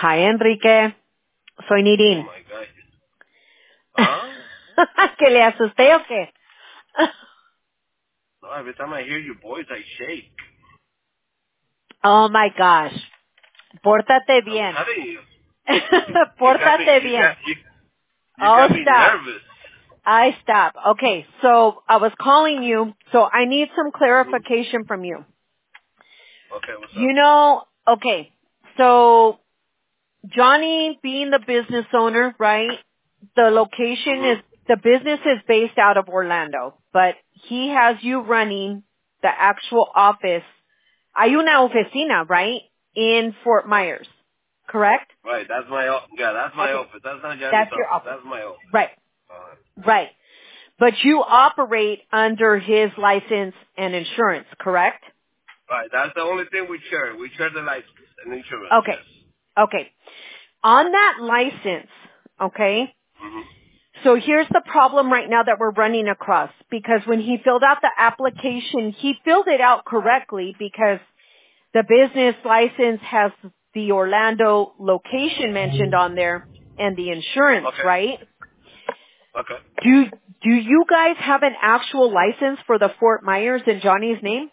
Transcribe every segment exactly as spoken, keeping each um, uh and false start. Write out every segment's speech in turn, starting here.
Hi, Enrique. Soy Oh Nirin. my God. Huh? ¿Que le asusté o qué? No, every time I hear your voice, I shake. Oh my gosh. Pórtate I'm bien. telling you. You, you got me, Pórtate you bien. got, you, you Oh, got me stop. nervous. I stop. Okay, so I was calling you, so I need some hmm clarification from you. Okay, what's up? You know, okay, so Johnny being the business owner, right? The location hmm is, the business is based out of Orlando, but he has you running the actual office. Hay una oficina, right? In Fort Myers, correct? Right, that's my, o- yeah, that's my Okay, office. That's not Johnny's that's your office. office. That's my office. Right, Uh, right. But you operate under his license and insurance, correct? right, that's the only thing we share. We share the license and insurance, Okay, yes. okay. On that license, okay, hmm so here's the problem right now that we're running across, because when he filled out the application, he filled it out correctly because the business license has the Orlando location mentioned on there and the insurance, Okay, right? okay. Do, do you guys have an actual license for the Fort Myers in Johnny's name?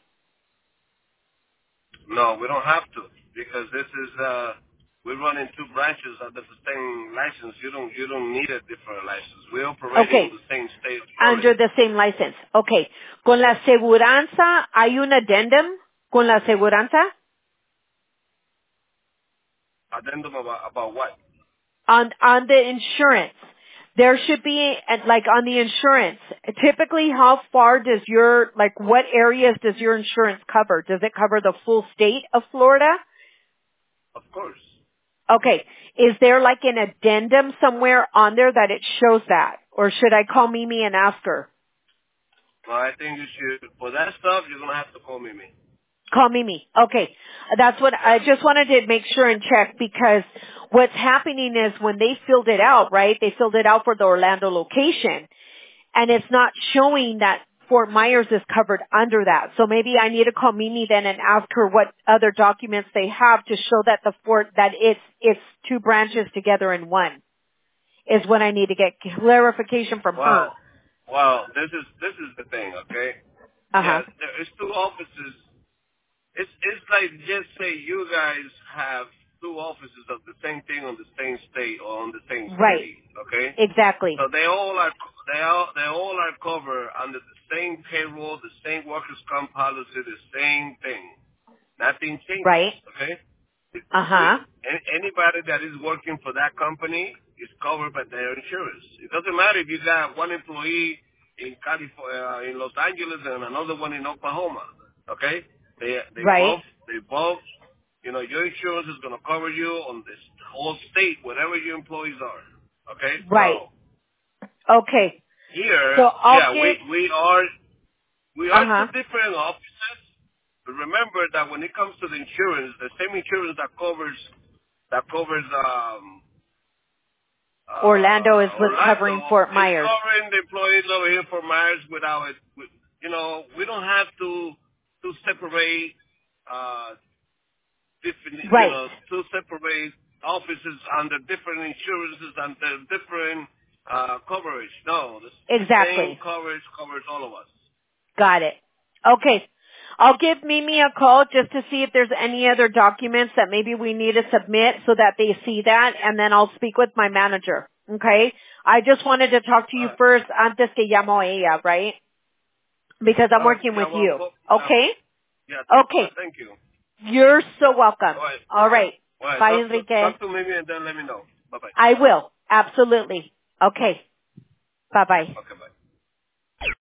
No, we don't have to because this is uh we're running two branches under the same license. You don't you don't need a different license. We're operating on Okay, the same state of under Florida. the same license. Okay. Con la aseguranza, ¿hay un addendum con la aseguranza? Addendum about about what? On, on the insurance. There should be, uh, like on the insurance, typically how far does your, like what areas does your insurance cover? Does it cover the full state of Florida? Of course. Okay. Is there like an addendum somewhere on there that it shows that? Or should I call Mimi and ask her? Well, I think you should for that stuff. You're gonna have to call me. me. Call Mimi. Okay. That's what I Yeah. just wanted to make sure and check, because what's happening is when they filled it out, right? They filled it out for the Orlando location, and it's not showing that Fort Myers is covered under that. So maybe I need to call Mimi then and ask her what other documents they have to show that the Fort, that it's, it's two branches together in one, is what I need to get clarification from her. Well, well, this is this is the thing. Okay. Uh huh. Yeah, there is two offices. It's it's like just say you guys have two offices of the same thing on the same state or on the same Right. city. Okay. Exactly. So they all are they all they all are covered under the same payroll, the same workers' comp policy, the same thing. Nothing changes. Right. Okay. It- Uh We, huh. an- anybody that is working for that company is covered by their insurance. It doesn't matter if you got one employee in California, in Los Angeles, and another one in Oklahoma. Okay. They they Right. both they both. You know, your insurance is going to cover you on this whole state, whatever your employees are. Okay, Right. so Okay. So here, I'll yeah, we get, we are we are two uh-huh. different offices. But remember that when it comes to the insurance, the same insurance that covers that covers um Orlando is uh what's Orlando covering Fort is Myers. covering the employees over here for Myers without it. with- You know, we don't have to to separate uh different, you Right. know, to separate offices under different insurances under different uh coverage. No, the same Exactly. coverage covers all of us. Got it. Okay. I'll give Mimi a call just to see if there's any other documents that maybe we need to submit so that they see that, and then I'll speak with my manager. Okay? I just wanted to talk to All you right. first antes que llamo a ella, right? Because I'm All right. working Yeah. with Well. you. Go, yeah. Okay? Yeah. Uh, Okay. thank you. You're so welcome. All right. All right. All right. Bye, Talk to Enrique. talk to me and then let me know. Bye bye. I will. Absolutely. Okay. Bye bye. Okay. Bye.